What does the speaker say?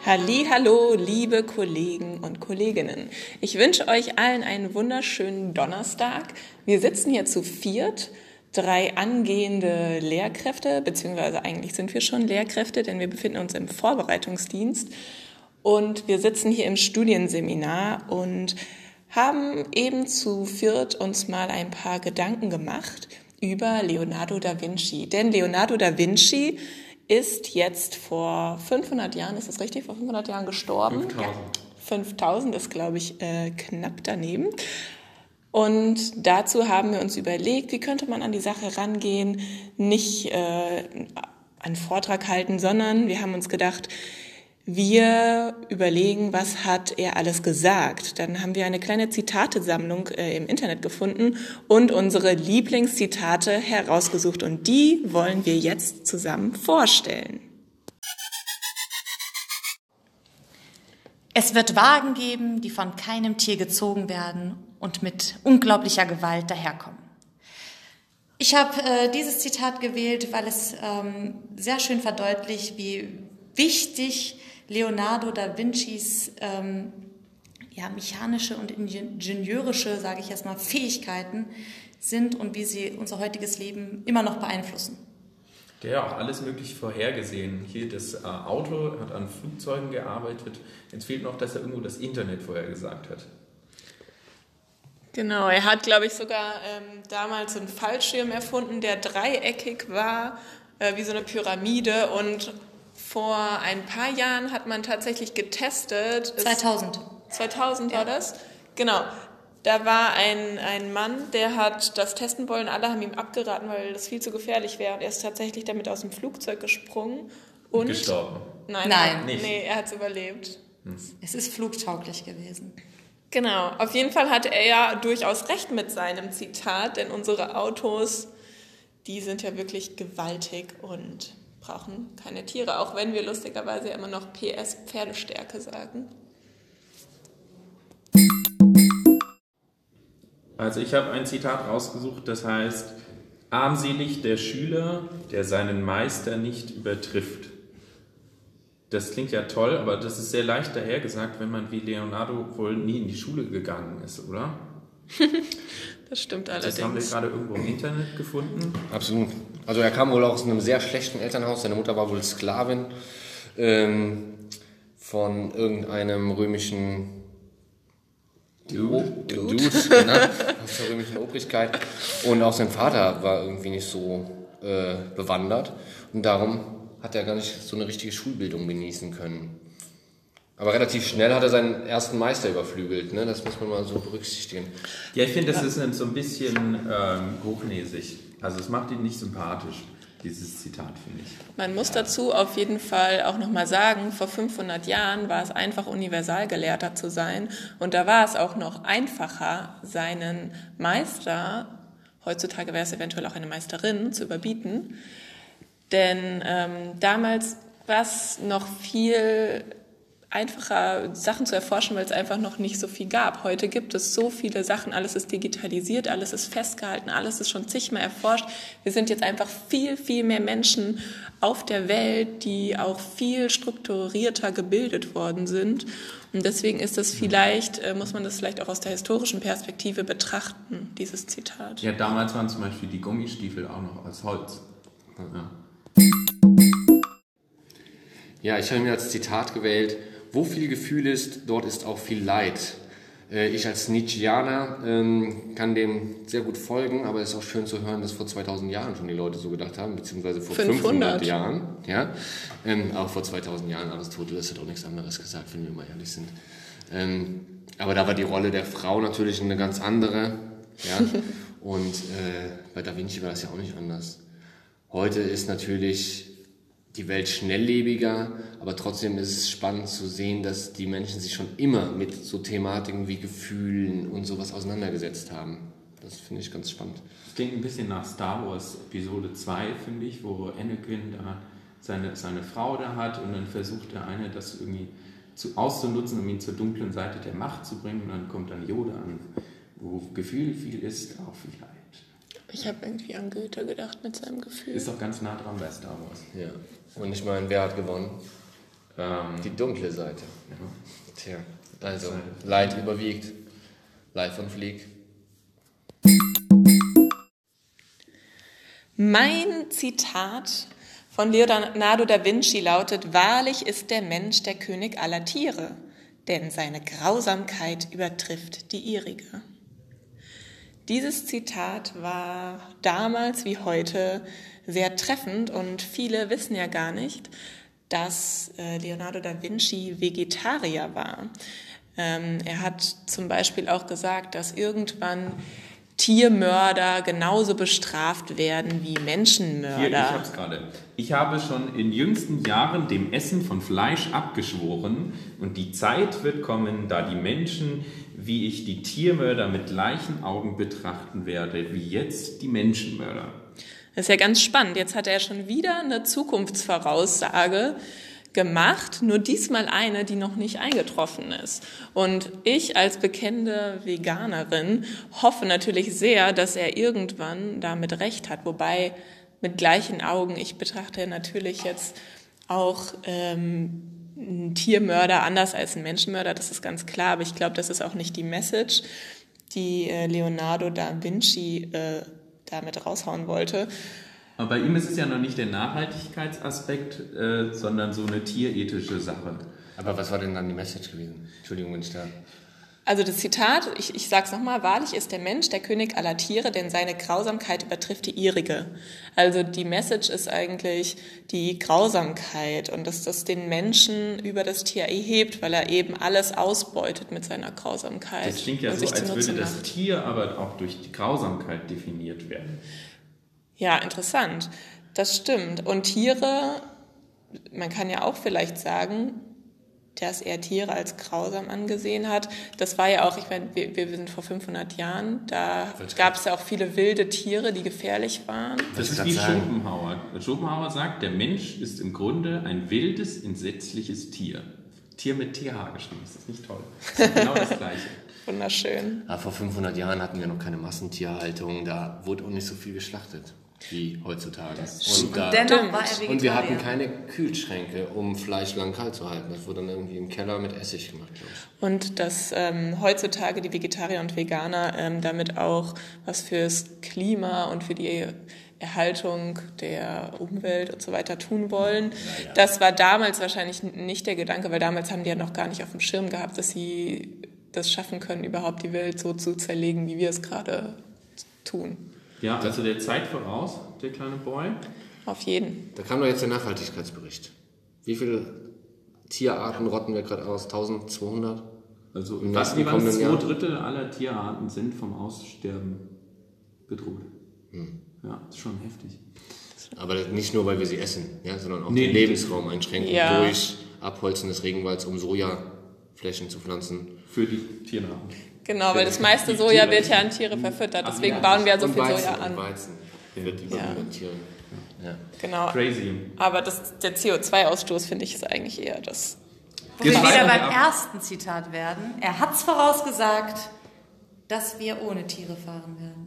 Hallihallo, liebe Kollegen und Kolleginnen. Ich wünsche euch allen einen wunderschönen Donnerstag. Wir sitzen hier zu viert, 3 angehende Lehrkräfte, beziehungsweise eigentlich sind wir schon Lehrkräfte, denn wir befinden uns im Vorbereitungsdienst. Und wir sitzen hier im Studienseminar und haben eben zu viert uns mal ein paar Gedanken gemacht über Leonardo da Vinci. Denn Leonardo da Vinci ist jetzt vor 500 Jahren, ist das richtig, vor 500 Jahren gestorben? 5000. Ja, 5000 ist, glaube ich, knapp daneben. Und dazu haben wir uns überlegt, wie könnte man an die Sache rangehen, nicht einen Vortrag halten, sondern wir haben uns gedacht, wir überlegen, was hat er alles gesagt. Dann haben wir eine kleine Zitatesammlung im Internet gefunden und unsere Lieblingszitate herausgesucht. Und die wollen wir jetzt zusammen vorstellen. Es wird Wagen geben, die von keinem Tier gezogen werden und mit unglaublicher Gewalt daherkommen. Ich habe dieses Zitat gewählt, weil es sehr schön verdeutlicht, wie wichtig Leonardo da Vincis mechanische und ingenieurische, sage ich jetzt mal, Fähigkeiten sind und wie sie unser heutiges Leben immer noch beeinflussen. Der hat auch alles möglich vorhergesehen. Hier das Auto, hat an Flugzeugen gearbeitet. Jetzt fehlt noch, dass er irgendwo das Internet vorhergesagt hat. Genau, er hat, glaube ich, sogar damals einen Fallschirm erfunden, der dreieckig war, wie so eine Pyramide. Und vor ein paar Jahren hat man tatsächlich getestet. 2000 war das? Genau. Da war ein Mann, der hat das testen wollen. Alle haben ihm abgeraten, weil das viel zu gefährlich wäre. Und er ist tatsächlich damit aus dem Flugzeug gesprungen. Und gestorben? Nein. Nicht. Nee, er hat es überlebt. Es ist flugtauglich gewesen. Genau. Auf jeden Fall hatte er ja durchaus recht mit seinem Zitat, denn unsere Autos, die sind ja wirklich gewaltig und brauchen keine Tiere, auch wenn wir lustigerweise immer noch PS Pferdestärke sagen. Also ich habe ein Zitat rausgesucht, das heißt: Armselig der Schüler, der seinen Meister nicht übertrifft. Das klingt ja toll, aber das ist sehr leicht dahergesagt, wenn man wie Leonardo wohl nie in die Schule gegangen ist, oder? Das stimmt allerdings. Das haben wir gerade irgendwo im Internet gefunden. Absolut. Also er kam wohl aus einem sehr schlechten Elternhaus. Seine Mutter war wohl Sklavin von irgendeinem römischen Dude, genau, aus der römischen Obrigkeit. Und auch sein Vater war irgendwie nicht so bewandert. Und darum hat er gar nicht so eine richtige Schulbildung genießen können. Aber relativ schnell hat er seinen ersten Meister überflügelt, ne? Das muss man mal so berücksichtigen. Ja, ich finde, das ist so ein bisschen hochnäsig. Also es macht ihn nicht sympathisch, dieses Zitat, finde ich. Man muss dazu auf jeden Fall auch nochmal sagen, vor 500 Jahren war es einfach, Universalgelehrter zu sein. Und da war es auch noch einfacher, seinen Meister, heutzutage wäre es eventuell auch eine Meisterin, zu überbieten. Denn damals war es noch viel einfacher, Sachen zu erforschen, weil es einfach noch nicht so viel gab. Heute gibt es so viele Sachen, alles ist digitalisiert, alles ist festgehalten, alles ist schon zigmal erforscht. Wir sind jetzt einfach viel, viel mehr Menschen auf der Welt, die auch viel strukturierter gebildet worden sind. Und deswegen ist das vielleicht, muss man das vielleicht auch aus der historischen Perspektive betrachten, dieses Zitat. Ja, damals waren zum Beispiel die Gummistiefel auch noch aus Holz. Ja, ich habe mir als Zitat gewählt: Wo viel Gefühl ist, dort ist auch viel Leid. Ich als Nietzscheaner kann dem sehr gut folgen, aber es ist auch schön zu hören, dass vor 2000 Jahren schon die Leute so gedacht haben, beziehungsweise vor 500 Jahren. Ja? Auch vor 2000 Jahren, Aristoteles hat auch nichts anderes gesagt, wenn wir mal ehrlich sind. Aber da war die Rolle der Frau natürlich eine ganz andere. Ja? Und bei Da Vinci war das ja auch nicht anders. Heute ist natürlich die Welt schnelllebiger, aber trotzdem ist es spannend zu sehen, dass die Menschen sich schon immer mit so Thematiken wie Gefühlen und sowas auseinandergesetzt haben. Das finde ich ganz spannend. Das klingt ein bisschen nach Star Wars Episode 2, finde ich, wo Anakin da seine Frau da hat und dann versucht der eine das irgendwie auszunutzen, um ihn zur dunklen Seite der Macht zu bringen, und dann kommt dann Yoda an, wo Gefühl viel ist, auch viel Leid. Ich habe irgendwie an Goethe gedacht mit seinem Gefühl. Ist doch ganz nah dran bei Star Wars. Ja. Und ich meine, wer hat gewonnen? Die dunkle Seite. Ja. Tja, also Leid überwiegt. Live von Flieg. Mein Zitat von Leonardo da Vinci lautet: Wahrlich ist der Mensch der König aller Tiere, denn seine Grausamkeit übertrifft die ihrige. Dieses Zitat war damals wie heute sehr treffend und viele wissen ja gar nicht, dass Leonardo da Vinci Vegetarier war. Er hat zum Beispiel auch gesagt, dass irgendwann Tiermörder genauso bestraft werden wie Menschenmörder. Hier, ich hab's gerade. Ich habe schon in jüngsten Jahren dem Essen von Fleisch abgeschworen und die Zeit wird kommen, da die Menschen, wie ich die Tiermörder mit gleichen Augen betrachten werde, wie jetzt die Menschenmörder. Das ist ja ganz spannend. Jetzt hat er schon wieder eine Zukunftsvoraussage gemacht, nur diesmal eine, die noch nicht eingetroffen ist. Und ich als bekennende Veganerin hoffe natürlich sehr, dass er irgendwann damit recht hat. Wobei mit gleichen Augen, ich betrachte natürlich jetzt auch einen Tiermörder anders als einen Menschenmörder, das ist ganz klar. Aber ich glaube, das ist auch nicht die Message, die Leonardo da Vinci damit raushauen wollte. Aber bei ihm ist es ja noch nicht der Nachhaltigkeitsaspekt, sondern so eine tierethische Sache. Aber was war denn dann die Message gewesen? Entschuldigung, wenn ich da... Also das Zitat, ich sage es nochmal: Wahrlich ist der Mensch der König aller Tiere, denn seine Grausamkeit übertrifft die ihrige. Also die Message ist eigentlich die Grausamkeit und dass das den Menschen über das Tier erhebt, weil er eben alles ausbeutet mit seiner Grausamkeit. Das klingt ja und so, sich als zunutze würde das macht. Tier aber auch durch die Grausamkeit definiert werden. Ja, interessant. Das stimmt. Und Tiere, man kann ja auch vielleicht sagen, dass er Tiere als grausam angesehen hat. Das war ja auch, ich meine, wir sind vor 500 Jahren, da gab es ja auch viele wilde Tiere, die gefährlich waren. Das ist wie Schopenhauer. Schopenhauer sagt, der Mensch ist im Grunde ein wildes, entsetzliches Tier. Tier mit TH geschrieben, ist das nicht toll? Das ist genau das Gleiche. Wunderschön. Ja, vor 500 Jahren hatten wir noch keine Massentierhaltung, da wurde auch nicht so viel geschlachtet wie heutzutage. Und Dennoch war er Vegetarier. Und wir hatten keine Kühlschränke, um Fleisch lang kalt zu halten. Das wurde dann irgendwie im Keller mit Essig gemacht, glaube ich. Und dass heutzutage die Vegetarier und Veganer damit auch was fürs Klima und für die Erhaltung der Umwelt und so weiter tun wollen. Ja. Das war damals wahrscheinlich nicht der Gedanke, weil damals haben die ja noch gar nicht auf dem Schirm gehabt, dass sie das schaffen können, überhaupt die Welt so zu zerlegen, wie wir es gerade tun. Ja, also der Zeit voraus, der kleine Boy. Auf jeden. Da kam doch jetzt der Nachhaltigkeitsbericht. Wie viele Tierarten rotten wir gerade aus? 1200? Also im was nächsten kommenden Jahr? 2/3 aller Tierarten sind vom Aussterben bedroht. Ja, ist schon heftig. Aber nicht nur, weil wir sie essen, ja, sondern auch den Lebensraum einschränken durch Abholzen des Regenwalds, um Sojaflächen zu pflanzen. Für die Tiernahrung. Genau, weil das meiste Soja wird ja an Tiere verfüttert, deswegen bauen wir so viel Soja an. Und Weizen wird überwiegend Tiere. Ja. Genau. Crazy. Aber der CO2-Ausstoß, finde ich, ist eigentlich eher das. Wo wir wieder beim ersten Zitat werden. Er hat's vorausgesagt, dass wir ohne Tiere fahren werden.